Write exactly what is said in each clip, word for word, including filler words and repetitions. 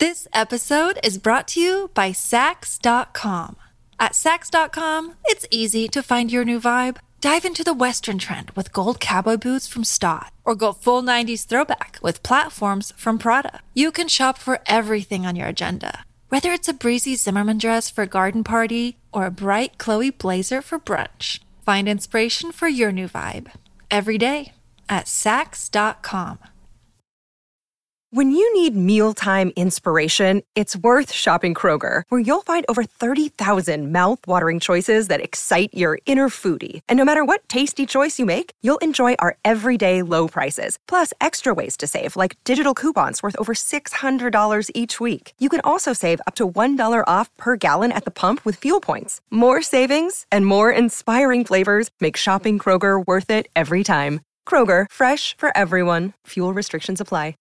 This episode is brought to you by Sax dot com. At Sax dot com, it's easy to find your new vibe. Dive into the Western trend with gold cowboy boots from Stott, or go full nineties throwback with platforms from Prada. You can shop for everything on your agenda, whether it's a breezy Zimmermann dress for a garden party or a bright Chloe blazer for brunch. Find inspiration for your new vibe every day at Sax dot com. When you need mealtime inspiration, it's worth shopping Kroger, where you'll find over thirty thousand mouth-watering choices that excite your inner foodie. And no matter what tasty choice you make, you'll enjoy our everyday low prices, plus extra ways to save, like digital coupons worth over six hundred dollars each week. You can also save up to one dollar off per gallon at the pump with fuel points. More savings and more inspiring flavors make shopping Kroger worth it every time. Kroger, fresh for everyone. Fuel restrictions apply.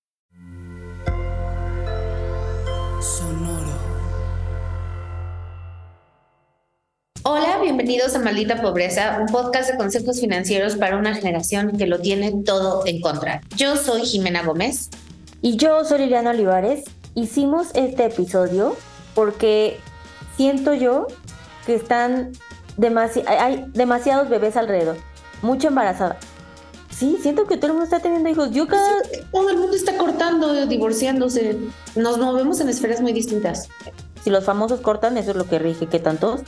Sonoro. Hola, bienvenidos a Maldita Pobreza, un podcast de consejos financieros para una generación que lo tiene todo en contra. Yo soy Jimena Gómez. Y yo soy Liliana Olivares. Hicimos este episodio porque siento yo que están demasi- hay demasiados bebés alrededor, mucha embarazada. Sí, siento que todo el mundo está teniendo hijos. Yo cada... Todo el mundo está cortando, divorciándose. Nos movemos en esferas muy distintas. Si los famosos cortan, eso es lo que rige, que tantos.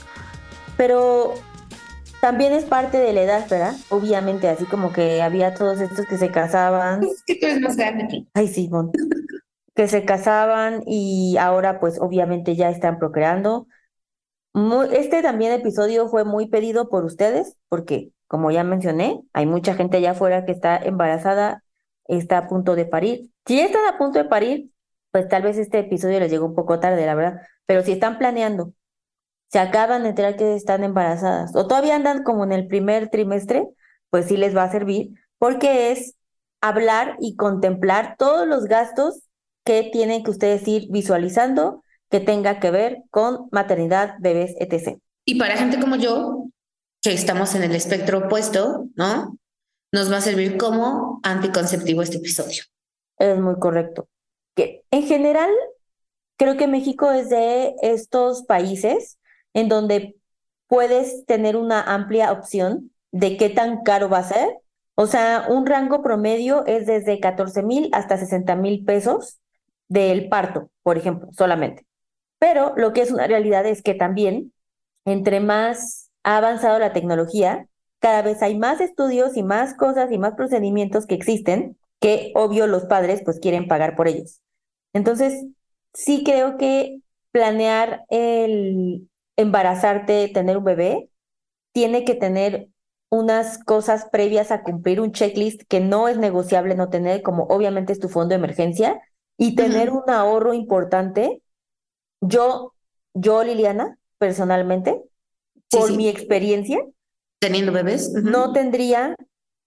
Pero también es parte de la edad, ¿verdad? Obviamente, así como que había todos estos que se casaban. Es que tú eres más grande. Ay, sí, bon. Que se casaban y ahora pues obviamente ya están procreando. Muy... Este también episodio fue muy pedido por ustedes, porque como ya mencioné, hay mucha gente allá afuera que está embarazada, está a punto de parir. Si ya están a punto de parir, pues tal vez este episodio les llegó un poco tarde, la verdad. Pero si están planeando, se acaban de enterar que están embarazadas, o todavía andan como en el primer trimestre, pues sí les va a servir, porque es hablar y contemplar todos los gastos que tienen que ustedes ir visualizando, que tenga que ver con maternidad, bebés, etcétera. Y para gente como yo, que estamos en el espectro opuesto, ¿no? Nos va a servir como anticonceptivo este episodio. Es muy correcto. Que en general, creo que México es de estos países en donde puedes tener una amplia opción de qué tan caro va a ser. O sea, un rango promedio es desde catorce mil hasta sesenta mil pesos del parto, por ejemplo, solamente. Pero lo que es una realidad es que también, entre más ha avanzado la tecnología, cada vez hay más estudios y más cosas y más procedimientos que existen que, obvio, los padres pues quieren pagar por ellos. Entonces, sí creo que planear el embarazarte, tener un bebé, tiene que tener unas cosas previas a cumplir, un checklist que no es negociable no tener, como obviamente es tu fondo de emergencia, y tener uh-huh. un ahorro importante. Yo, yo, Liliana, personalmente, por sí, sí. mi experiencia, teniendo bebés, uh-huh. no tendría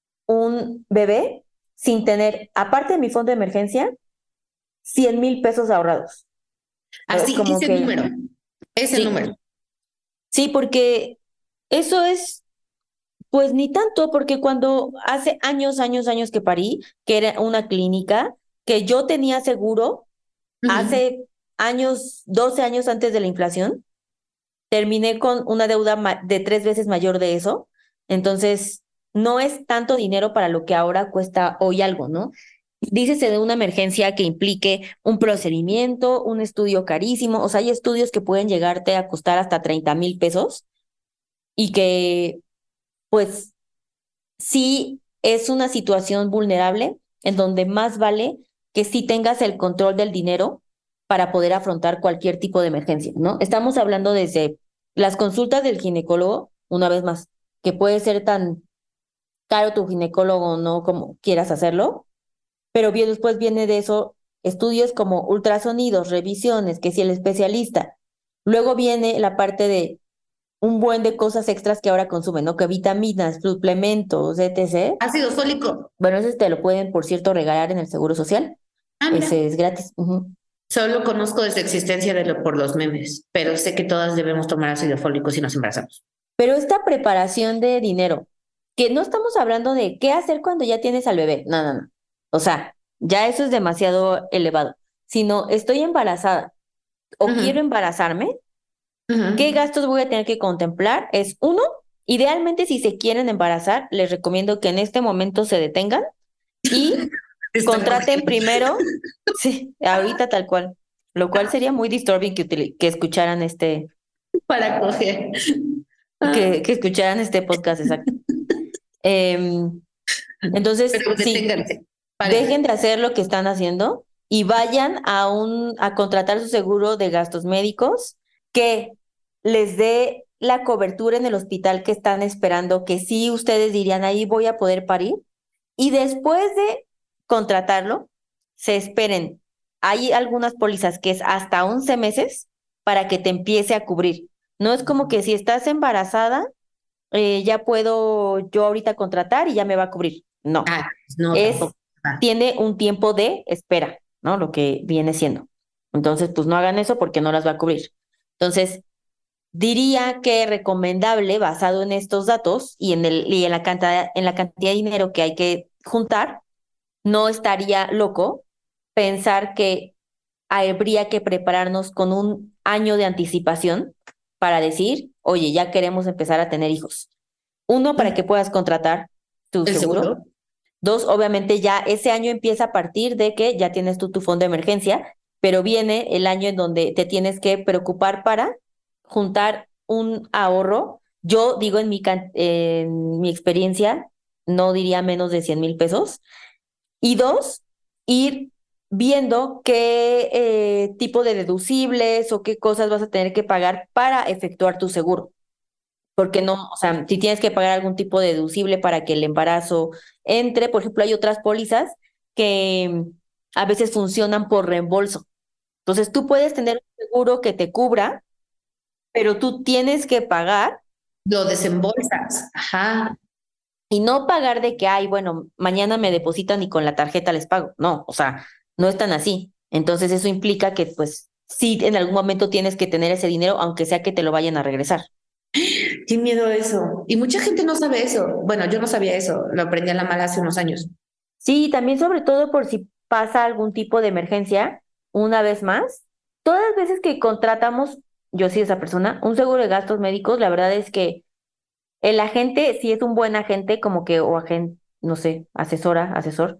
un bebé sin tener, aparte de mi fondo de emergencia, cien mil pesos ahorrados. Así, es como ese que, número, ese sí, número. Sí, porque eso es, pues ni tanto, porque cuando hace años, años, años que parí, que era una clínica, que yo tenía seguro, uh-huh. hace años, doce años antes de la inflación, terminé con una deuda ma- de tres veces mayor de eso. Entonces, no es tanto dinero para lo que ahora cuesta hoy algo, ¿no? Dícese de una emergencia que implique un procedimiento, un estudio carísimo. O sea, hay estudios que pueden llegarte a costar hasta treinta mil pesos y que, pues, sí es una situación vulnerable en donde más vale que sí tengas el control del dinero para poder afrontar cualquier tipo de emergencia, ¿no? Estamos hablando desde las consultas del ginecólogo, una vez más, que puede ser tan caro tu ginecólogo o no como quieras hacerlo, pero bien después viene de eso estudios como ultrasonidos, revisiones, que si el especialista. Luego viene la parte de un buen de cosas extras que ahora consumen, ¿no? Que vitaminas, suplementos, etcétera. Ácido fólico. Bueno, ese te lo pueden, por cierto, regalar en el Seguro Social. Ah, ese es gratis. Uh-huh. Solo conozco de su existencia de lo, por los memes, pero sé que todas debemos tomar ácido fólico si nos embarazamos. Pero esta preparación de dinero, que no estamos hablando de qué hacer cuando ya tienes al bebé, no, no, no. O sea, ya eso es demasiado elevado. sino estoy embarazada o Ujú, quiero embarazarme. ¿Qué ujú. gastos voy a tener que contemplar? Es uno, idealmente si se quieren embarazar, les recomiendo que en este momento se detengan y Está contraten cogiendo primero, sí, ahorita tal cual, lo cual sería muy disturbing que, utili- que escucharan este, para coger. Ah, que, que escucharan este podcast, exacto. Em, entonces, pero sí, deténganse. dejen Paren. de hacer lo que están haciendo y vayan a un, a contratar su seguro de gastos médicos que les dé la cobertura en el hospital que están esperando, que sí ustedes dirían, ahí voy a poder parir. Y después de contratarlo, se esperen. Hay algunas pólizas que es hasta once meses para que te empiece a cubrir. No es como que si estás embarazada, eh, ya puedo yo ahorita contratar y ya me va a cubrir. No, Ah, pues no, es, tampoco. Ah. tiene un tiempo de espera, ¿no? Lo que viene siendo. Entonces, pues no hagan eso porque no las va a cubrir. Entonces, diría que recomendable, basado en estos datos y en el, y en la cantidad, en la cantidad de dinero que hay que juntar, no estaría loco pensar que habría que prepararnos con un año de anticipación para decir, oye, ya queremos empezar a tener hijos. Uno, para que puedas contratar tu ¿El seguro. seguro? Dos, obviamente ya ese año empieza a partir de que ya tienes tú tu fondo de emergencia, pero viene el año en donde te tienes que preocupar para juntar un ahorro. Yo digo en mi, can- en mi experiencia, no diría menos de cien mil pesos. Y dos, ir viendo qué eh, tipo de deducibles o qué cosas vas a tener que pagar para efectuar tu seguro. Porque no, o sea, si tienes que pagar algún tipo de deducible para que el embarazo entre, por ejemplo, hay otras pólizas que mm, a veces funcionan por reembolso. Entonces, tú puedes tener un seguro que te cubra, pero tú tienes que pagar Lo desembolsas. Ajá. y no pagar de que, ay, bueno, mañana me depositan y con la tarjeta les pago. No, o sea, no es tan así. Entonces, eso implica que, pues, sí, en algún momento tienes que tener ese dinero, aunque sea que te lo vayan a regresar. Qué miedo eso. Y mucha gente no sabe eso. Bueno, yo no sabía eso. Lo aprendí a la mala hace unos años. Sí, también sobre todo por si pasa algún tipo de emergencia, una vez más, todas las veces que contratamos, yo sí esa persona, un seguro de gastos médicos, la verdad es que el agente, si es un buen agente, como que, o agente, no sé, asesora, asesor,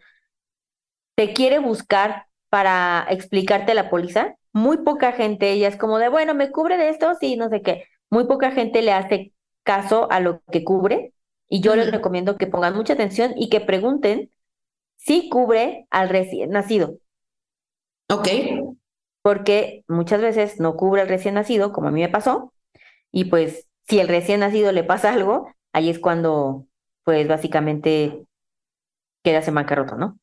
te quiere buscar para explicarte la póliza. Muy poca gente, ella es como de, bueno, ¿me cubre de esto? Sí, no sé qué. Muy poca gente le hace caso a lo que cubre y yo les Ujú. recomiendo que pongan mucha atención y que pregunten sí cubre al recién nacido, Ok. porque muchas veces no cubre al recién nacido, como a mí me pasó, y pues si el recién nacido le pasa algo, ahí es cuando, pues básicamente quedas en bancarrota, ¿no?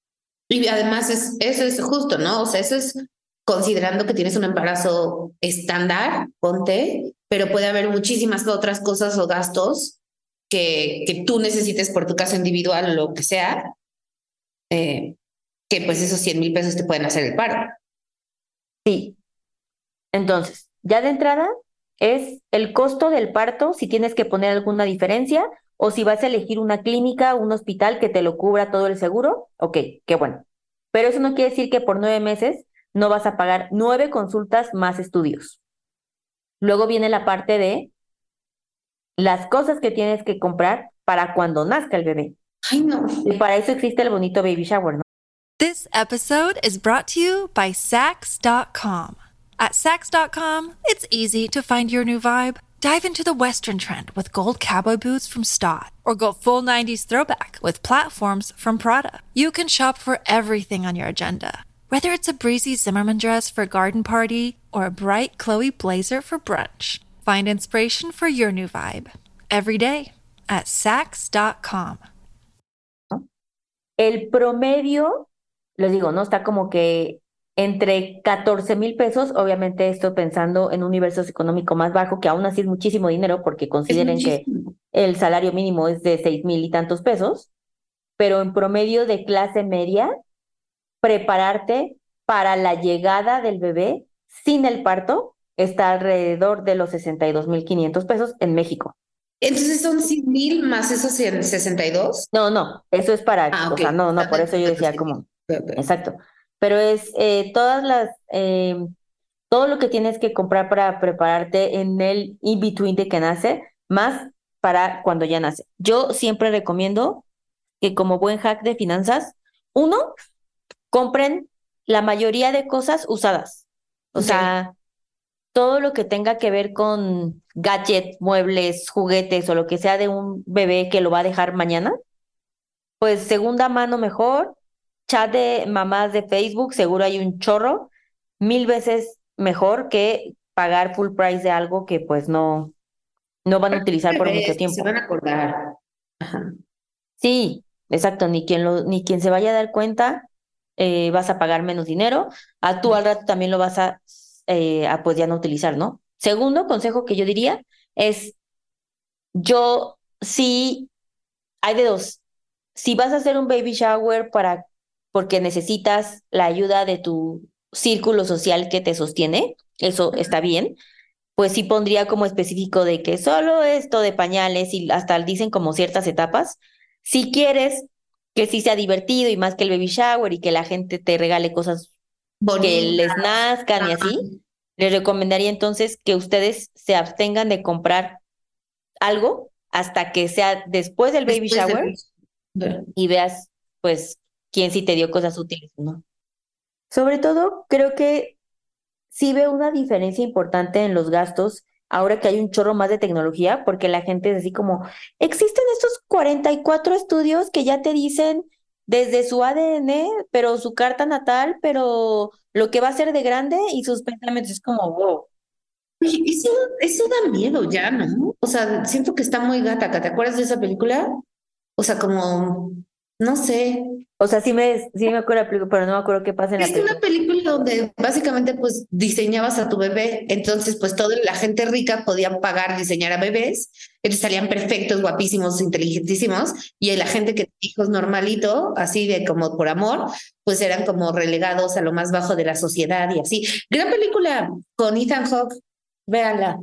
Y además es, eso es justo, ¿no? O sea, eso es considerando que tienes un embarazo estándar, ponte, pero puede haber muchísimas otras cosas o gastos que, que tú necesites por tu caso individual o lo que sea, eh, que pues esos cien mil pesos te pueden hacer el paro. Sí, entonces, ya de entrada es el costo del parto, si tienes que poner alguna diferencia, o si vas a elegir una clínica, un hospital que te lo cubra todo el seguro, ok, qué bueno. Pero eso no quiere decir que por nueve meses no vas a pagar nueve consultas más estudios. Luego viene la parte de las cosas que tienes que comprar para cuando nazca el bebé. Ay, no. Y para eso existe el bonito baby shower, ¿no? This episode is brought to you by Sax dot com. At Sax dot com, it's easy to find your new vibe. Dive into the Western trend with gold cowboy boots from Stott, or go full nineties throwback with platforms from Prada. You can shop for everything on your agenda, whether it's a breezy Zimmerman dress for a garden party or a bright Chloe blazer for brunch. Find inspiration for your new vibe every day at Sax dot com. El promedio, les digo, ¿no? Está como que entre catorce mil pesos, obviamente esto pensando en un universo económico más bajo, que aún así es muchísimo dinero, porque Es consideren que muchísimo. el salario mínimo es de seis mil y tantos pesos, pero en promedio de clase media, prepararte para la llegada del bebé sin el parto está alrededor de los sesenta y dos mil quinientos pesos en México. Entonces son cien mil más esos sesenta y dos. No, no, eso es para, Ah, o ok. sea, no, no, Están por eso dentro yo de los decía cien mil. como, Ok, ok. exacto. pero es eh, todas las, eh, todo lo que tienes que comprar para prepararte en el in-between de que nace, más para cuando ya nace. Yo siempre recomiendo que como buen hack de finanzas, uno, compren la mayoría de cosas usadas. O Ok. sea, todo lo que tenga que ver con gadgets, muebles, juguetes o lo que sea de un bebé que lo va a dejar mañana, pues segunda mano mejor. Chat de mamás de Facebook, seguro hay un chorro, mil veces mejor que pagar full price de algo que pues no, no van a utilizar por mucho Bebés, se tiempo. van a acordar. Ajá. Sí, exacto, ni quien lo, ni quien se vaya a dar cuenta, eh, vas a pagar menos dinero, a tú al rato también lo vas a, eh, a pues ya no utilizar, ¿no? Segundo consejo que yo diría es, yo sí, hay de dos. Si vas a hacer un baby shower para, porque necesitas la ayuda de tu círculo social que te sostiene, eso está bien, pues sí pondría como específico de que solo esto de pañales y hasta dicen como ciertas etapas. Si quieres que sí sea divertido y más que el baby shower y que la gente te regale cosas que Bonita. les nazcan y Ajá. así, les recomendaría entonces que ustedes se abstengan de comprar algo hasta que sea después del baby Después shower del... de- y veas, pues, quién sí te dio cosas útiles, ¿no? Sobre todo, creo que sí veo una diferencia importante en los gastos ahora que hay un chorro más de tecnología, porque la gente es así como, existen estos cuarenta y cuatro estudios que ya te dicen desde su A D N, pero su carta natal, pero lo que va a ser de grande y sus pensamientos es como, wow. Oye, eso, eso da miedo ya, ¿no? O sea, siento que está muy gataca. ¿Te acuerdas de esa película? O sea, como, no sé. O sea, sí me, sí me acuerdo de la película, pero no me acuerdo qué pasa en la Es una película. película donde básicamente pues diseñabas a tu bebé, entonces pues toda la gente rica podía pagar diseñar a bebés, entonces salían perfectos, guapísimos, inteligentísimos, y la gente que tenía hijos normalito, así de como por amor, pues eran como relegados a lo más bajo de la sociedad y así. Gran película con Ethan Hawke, véanla.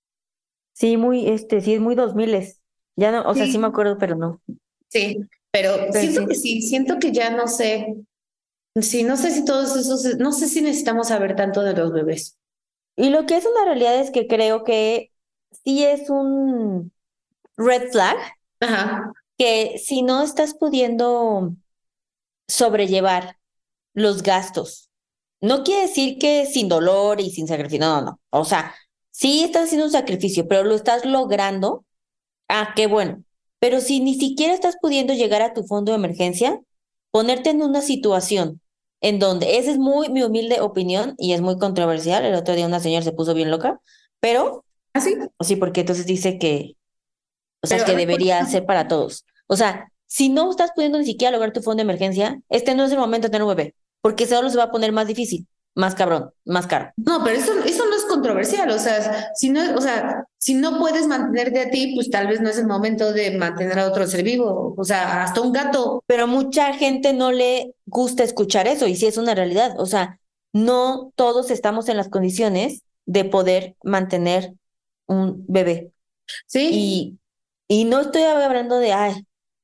Sí, muy, este, sí, es muy dos miles. Ya no, o sea, sí me Sí, acuerdo, pero no. sí, pero Pero siento que sí. sí, siento que ya no sé, sí, no sé si todos esos, no sé si necesitamos saber tanto de los bebés. Y lo que es una realidad es que creo que sí es un red flag Ajá. que si no estás pudiendo sobrellevar los gastos, no quiere decir que sin dolor y sin sacrificio, no, no, no. O sea, sí estás haciendo un sacrificio, pero lo estás logrando, ah, qué bueno. Pero si ni siquiera estás pudiendo llegar a tu fondo de emergencia, ponerte en una situación en donde, esa es muy mi humilde opinión y es muy controversial. El otro día una señora se puso bien loca, pero Así. sí, porque entonces dice que, o sea, Pero a que ver, ¿por qué debería no? ser para todos. O sea, si no estás pudiendo ni siquiera lograr tu fondo de emergencia, este no es el momento de tener un bebé, porque solo se va a poner más difícil, más cabrón, más caro. No, pero eso, eso no es controversial, o sea, si no, o sea, si no puedes mantenerte a ti, pues tal vez no es el momento de mantener a otro ser vivo, o sea, hasta un gato. Pero mucha gente no le gusta escuchar eso y sí es una realidad. O sea, no todos estamos en las condiciones de poder mantener un bebé. Sí, Y, y no estoy hablando de, ay,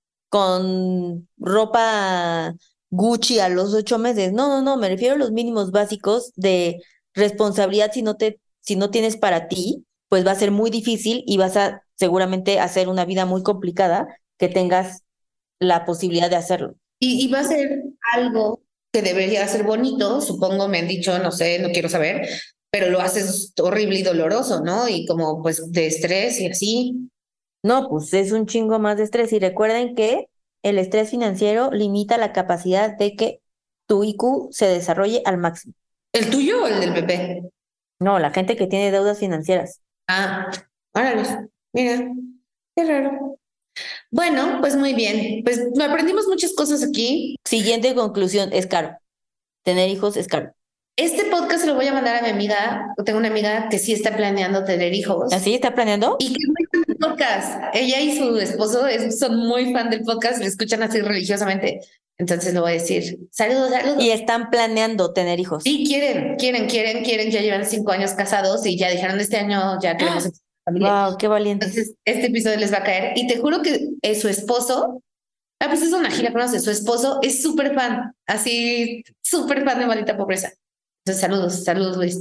con ropa Gucci a los ocho meses. No, no, no, me refiero a los mínimos básicos de responsabilidad. Si no te, si no tienes para ti, pues va a ser muy difícil y vas a seguramente hacer una vida muy complicada que tengas la posibilidad de hacerlo. y, y va a ser algo que debería ser bonito, supongo, me han dicho, no sé, no quiero saber, pero lo haces horrible y doloroso, ¿no? Y como pues de estrés y así. No, pues es un chingo más de estrés. Y recuerden que el estrés financiero limita la capacidad de que tu I Q se desarrolle al máximo. ¿El tuyo o el del bebé? No, la gente que tiene deudas financieras. Ah, órale, mira, qué raro. Bueno, pues muy bien, pues aprendimos muchas cosas aquí. Siguiente conclusión, es caro. Tener hijos es caro. Este podcast se lo voy a mandar a mi amiga. Tengo una amiga que sí está planeando tener hijos ¿Así está planeando? y que es muy fan del podcast. Ella y su esposo es- son muy fan del podcast, le escuchan así religiosamente. Entonces le voy a decir, saludos, Y saludos. están planeando tener hijos. Sí, quieren, quieren, quieren, quieren. Ya llevan cinco años casados y ya dijeron este año ya queremos empezar familia. Wow, qué valientes. Entonces, este episodio les va a caer. Y te juro que eh, su esposo Ah, pues es una gira, conoce, su esposo es súper fan, así, súper fan de Maldita Pobreza. Entonces, saludos, saludos, Luis.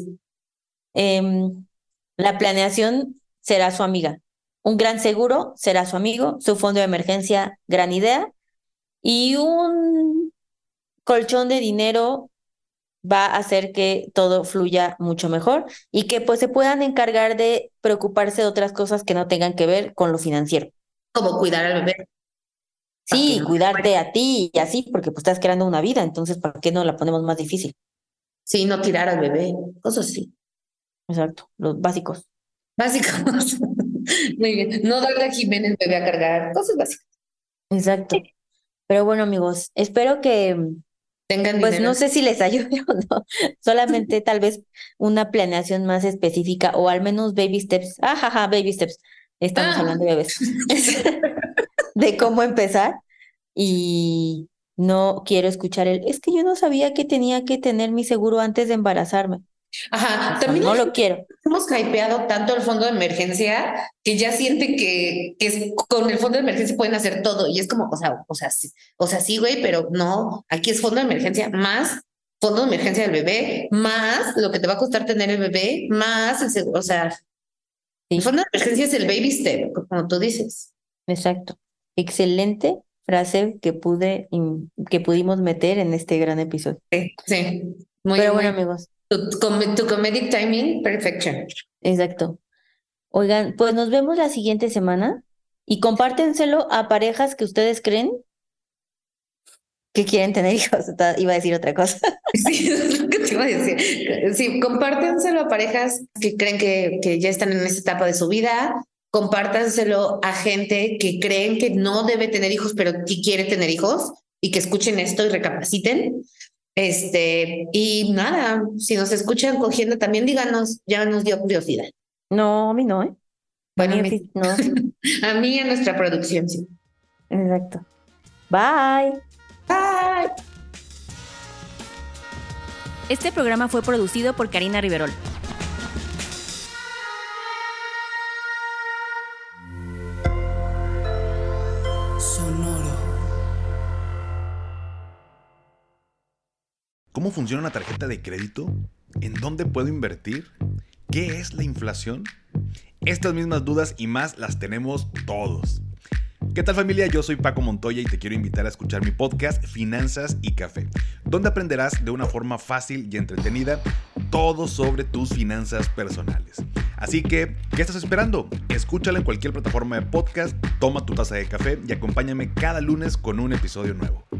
Em, la planeación será su amiga. Un gran seguro será su amigo. Su fondo de emergencia, gran idea. Y un colchón de dinero va a hacer que todo fluya mucho mejor y que pues se puedan encargar de preocuparse de otras cosas que no tengan que ver con lo financiero. Como cuidar al bebé. ¿Para qué Sí, no? cuidarte a ti y así, porque pues estás creando una vida, entonces ¿para qué no la ponemos más difícil? Sí, no tirar al bebé, cosas así. Exacto, los básicos. Básicos. Muy bien. No darle a Jiménez bebé a cargar, cosas básicas. Exacto. Pero bueno, amigos, espero que, Tengan pues dinero. no sé si les ayude o no, solamente tal vez una planeación más específica o al menos baby steps. Ajaja, baby steps. Estamos Ah. hablando de bebés. De cómo empezar y no quiero escuchar el, es que yo no sabía que tenía que tener mi seguro antes de embarazarme. Ajá, O sea, también no lo quiero. hemos hypeado tanto el fondo de emergencia que ya sienten que, que es- con el fondo de emergencia pueden hacer todo. Y es como, o sea, o sea, sí, o sea, sí, güey, pero no, aquí es fondo de emergencia más fondo de emergencia del bebé, más lo que te va a costar tener el bebé, más el seguro. O sea, el Sí, fondo de emergencia es el baby step, como tú dices. exacto. Excelente frase que pude, im- que pudimos meter en este gran episodio. Sí, sí. Muy, Pero bueno, muy. amigos, Tu, com- tu comedic timing, perfection. exacto. Oigan, pues nos vemos la siguiente semana y compártenselo a parejas que ustedes creen que quieren tener hijos. Ta- Iba a decir otra cosa. Sí, es lo que te iba a decir. Sí, compártenselo a parejas que creen que, que ya están en esta etapa de su vida. Compártanselo a gente que creen que no debe tener hijos, pero que quiere tener hijos y que escuchen esto y recapaciten. Este, y nada, si nos escuchan cogiendo también, díganos, ya nos dio curiosidad. No, a mí no, ¿eh? A Bueno, mí, a mí, ofi- no. a mí y a nuestra producción, sí. Exacto. Bye. Bye. Este programa fue producido por Karina Riverol. Sonoro. ¿Cómo funciona una tarjeta de crédito? ¿En dónde puedo invertir? ¿Qué es la inflación? Estas mismas dudas y más las tenemos todos. ¿Qué tal, familia? Yo soy Paco Montoya y te quiero invitar a escuchar mi podcast Finanzas y Café, donde aprenderás de una forma fácil y entretenida todo sobre tus finanzas personales. Así que, ¿qué estás esperando? Escúchala en cualquier plataforma de podcast, toma tu taza de café y acompáñame cada lunes con un episodio nuevo.